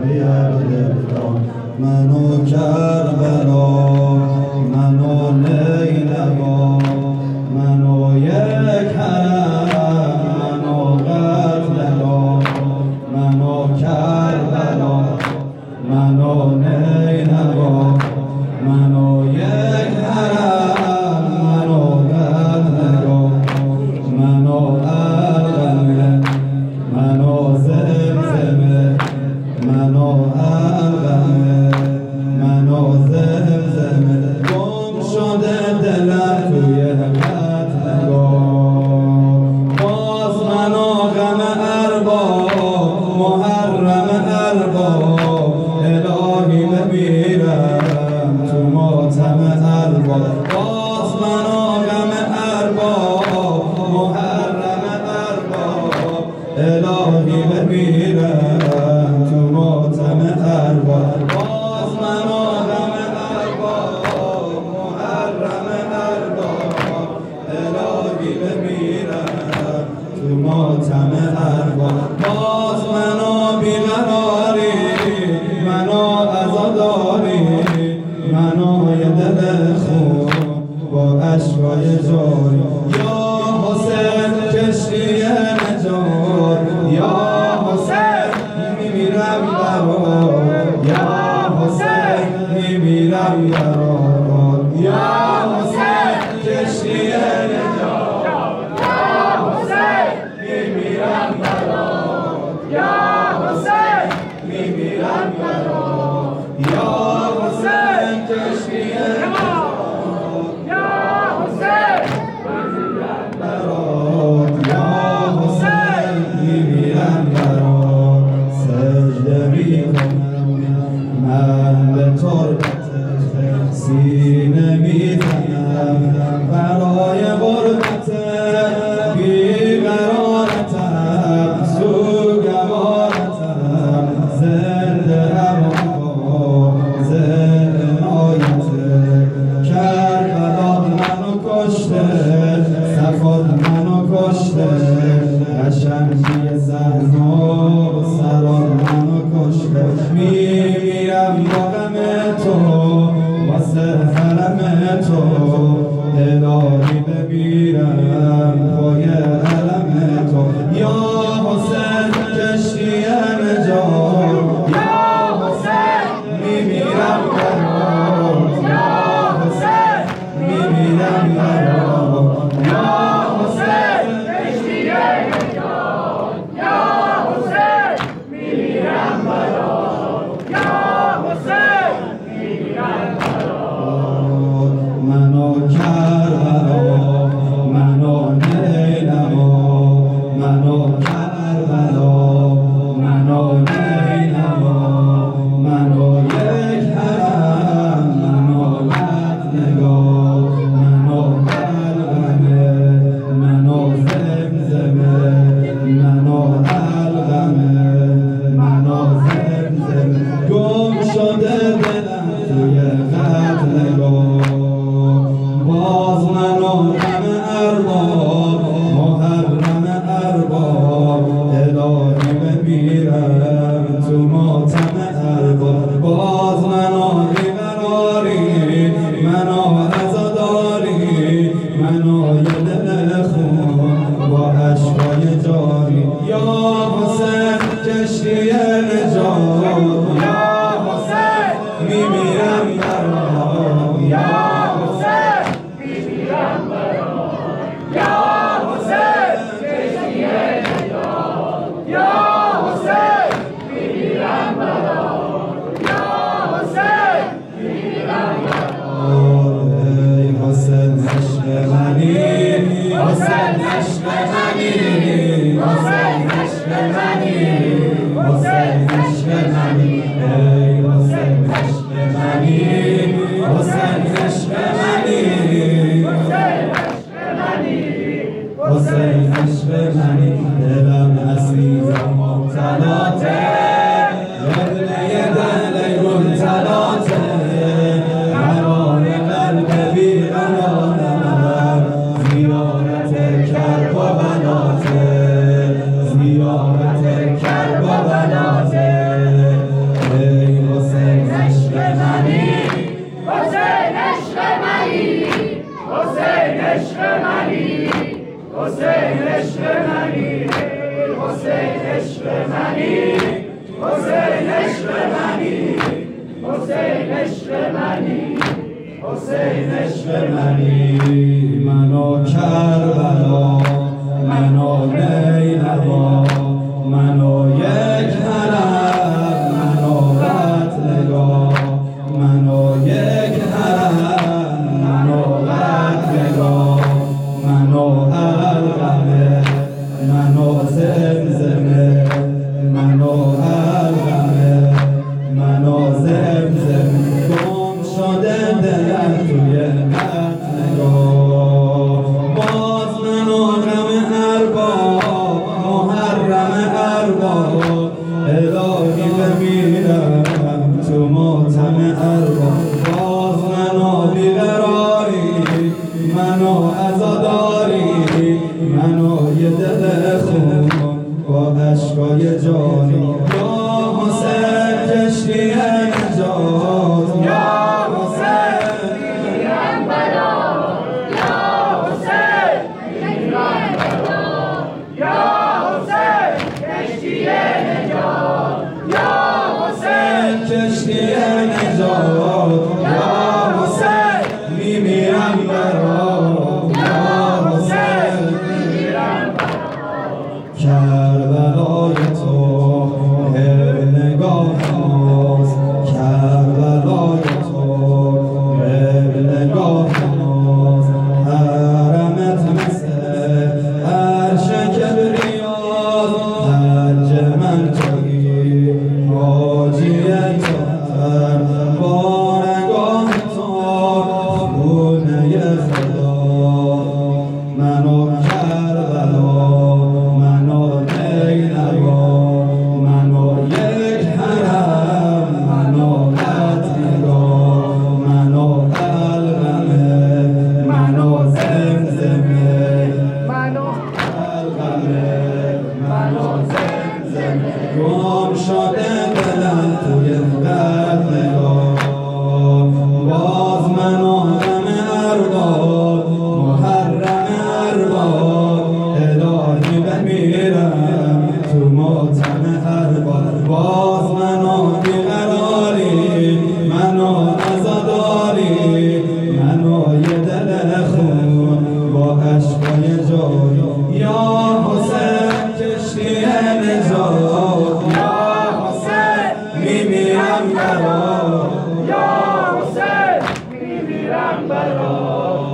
منو کربلا، منو نیلوا، منو یک حرم، منو قتللا، منو کربلا، منو نیلوا، منو یک حرم، منو قتللا، منو ارغمه، منو زمزمه، منو ارغمه، منو زمزمه. گم شده دلم توی قتلگاه، باز منو غم ارباب، محرم ارباب، الهی بمیرم تو ماتم ارباب. باز منو غم ارباب، محرم ارباب، الهی بمیرم تو ماتم ارباب. باز منو غم ارباب، محرم ارباب، الهی بمیرم تو ماتم ارباب. باز منو بیقراری، منو عزاداری، منو یه دل خون با اشکای جاری. یا حسین کشتی نجات، یا حسین میمیرم برات، یا حسین میمیرم برات، یا حسین کشتی نجات، یا حسین میمیرم برات، یا حسین میمیرم برات، یا حسین کشتی نجات، یا حسین میمیرم برات، یا حسین میمیرم برات. سجده میکنم من به تربتت، سینه میزنم برای غربتت، بیقرارتم سوگوارتم، زنده ام با عنایتت. کربلا منو کشته، صفات منو کشته، قشنگی زهرا سران منو کشته. میمیرم با غم تو، واسه حرم تو، الهی بمیرم پای علم تو. یا حسین کشتی نجات، یا حسین میمیرم برات، یا حسین میمیرم برات، یا حسین کشتی نجات، یا حسین میمیرم برات، یا حسین میمیرم برات. منو کربلا، منو نیلوا، منو کربلا، منو نیلوا، منو یک حرم، منو قتلگاه، منو ارغمه، منو زمزمه، منو ارغمه، منو زمزمه. گم شده دلم توی قتلگاه، باز منو غم ارباب، محرم ارباب، الهی بمیرم تو ماتم ارباب. باز منو بیقراری، منو عزاداری، منو یه دل خون با اشکای جاری. یا حسین کشتی نجات، یا حسین میمیرم برات، یا حسین میمیرم برات، یا حسین کشتی نجات، یا حسین میمیرم برات، یا حسین میمیرم برات. ای حسین عشق منی، حسین عشق منی، حسین عشق منی، حسین عشق منی. ای حسین عشق منی، حسین عشق منی، حسین عشق منی. دلم عزیزم مبتلاته، یه دل مبتلاته، قرار قلب بیقرارم، زیارت کرب و بلاته، زیارت کرب و بلاته. منی حسین عشق منی حسین عشق منی حسین عشق منی منو کربلا منو نیلوا منو یک حرم منو قتلگاه منو یک حرم منو قتلگاه منو القمه منو زمزمه منو القمه منو زمزمه گم شده دلم توی قتلگاه باز منو غم ارباب محرم ارباب الهی بمیرم تو ماتم ارباب باز منو بیقراری منو عزاداری منو یه دل خون با عشقای جانی یا حسین کشتی نجات یا حسین میرم بلا یا حسین میرم بلا یا حسین کشتی نجات یا حسین کشتی نجات یا حسین میمیرم برات یا حسین میمیرم برات کربلای تو نگاه ماست کربلای تو نگاه ماست حرمت مثل عرش کبریاست حج من تویی حاجی تو بارگاه تو خونه خدا منو کربلا منو نیلوا منو یک حرم منو قتلگاه منو القمه منو زمزمه منو القمه منو زمزمه گم شده